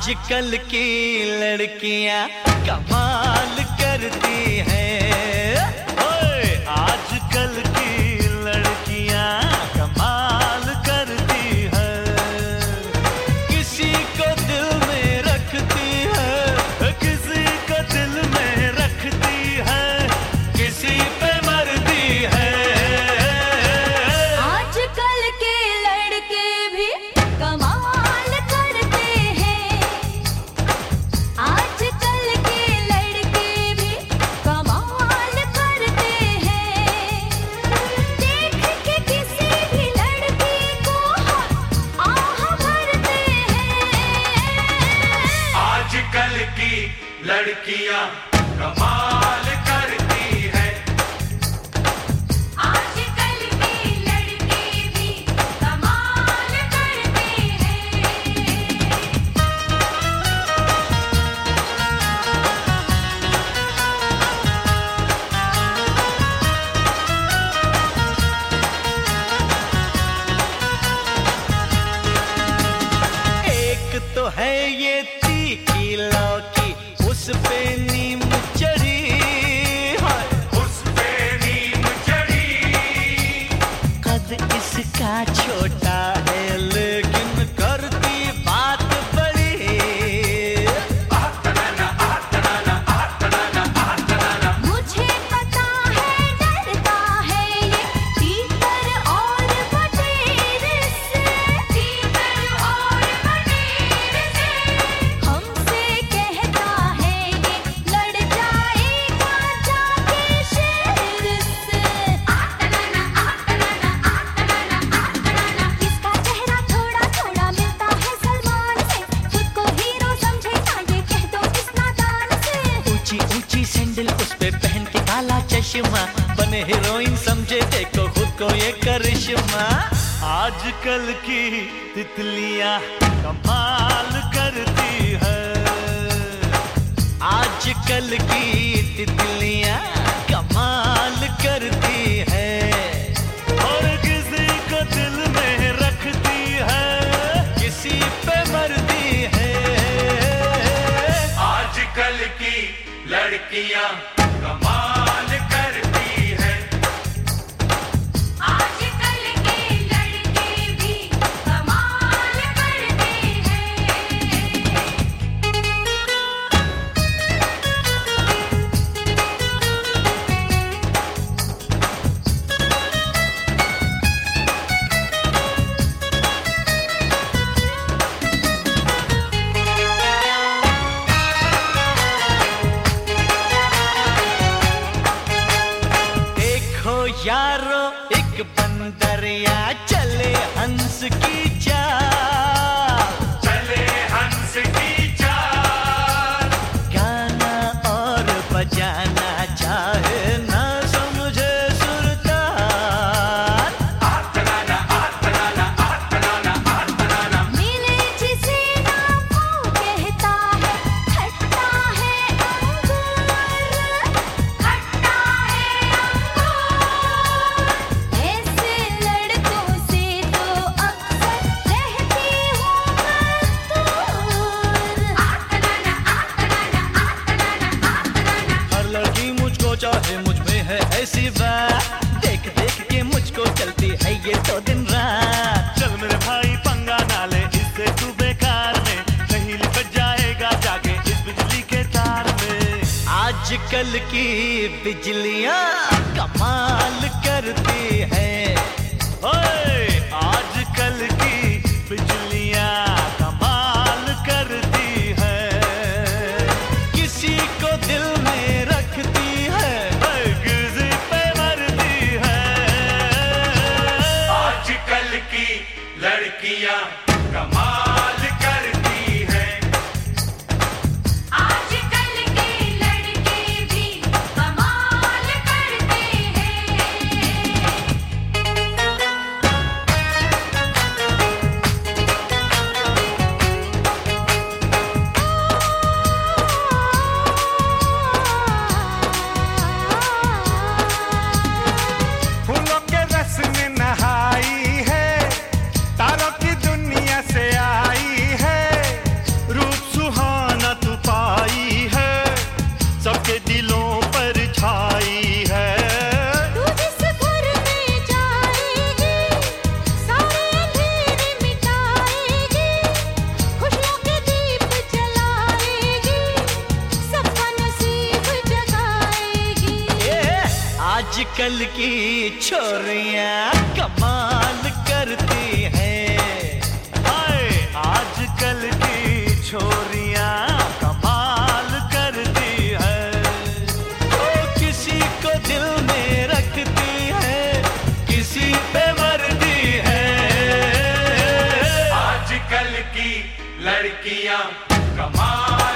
आजकल की लड़कियां कमाल करती हैं। ओए आजकल की लड़कियां कमाल करती हैं। किसी को दिल में रखती है, किसी को दिल में रखती है, किसी पे मरती है। आजकल के लड़के भी कमाल करते हैं। आजकल के लड़के भी कमाल करते हैं। देख के किसी भी लड़की को आह भरते हैं। आजकल की लड़कियां कमाल करती हैं। आजकल के लड़के भी कमाल करते हैं। एक तो है ये तीखी लौकी, उस पे नीम चढ़ी है। उस पे नीम चढ़ी, कद इसका छोटा है लेकिन करती बात बड़ी। मुझे पता है डरता है ये तीतर और बटेर से। तीतर और बटेर से हमसे कहता है ये लड़ जाएगा जाके शेर से। इसका चेहरा थोड़ा थोड़ा मिलता है सलमान से। खुद को हीरो समझे कांटे कह दो इस नादान से। ऊंची ऊंची सैंडल उस पे पहन के काला चश्मा, बने हीरोइन समझे देखो खुद को ये करिश्मा। आजकल की तितलियां कमाल करती है। आजकल की तितलियां कमाल करती है। और किसी को दिल में रखती है, किसी पे मरती है। आजकल की लड़कियां कमाल करती हैं। आजकल के लड़के भी कमाल करते हैं। देखो यारो एक बंदरिया चले हंस की चाल। चले हंस की चाल, गाना और बजाना चाहे ना समझे सुरताल। मिले जिसे ना वो कहता है खट्टा है अंगूर। खट्टा है अंगूर। ऐसे लड़कों से तो अक्सर रहती हूँ हर लड़की मुझको चाहे, मुझ में है ऐसी बात। देख देख के मुझको चलती है ये तो दिन रात। चल मेरे भाई पंगा ना ले इससे तू बेकार में, नहीं लिपट जाएगा जाके इस बिजली के तार में। आजकल की बिजलियां कमाल करती है। ओए आजकल की बिजलियां कमाल करती है। किसी को दिल में रखती है, किसी पे मरती है। आजकल की लड़कियां कमाल करती हैं। आजकल के लड़के भी कमाल करते हैं। आजकल की छोरियां कमाल करती हैं। हाय आजकल की छोरियां कमाल करती है। तो किसी को दिल में रखती है, किसी पे मरती है। आजकल की लड़कियां कमाल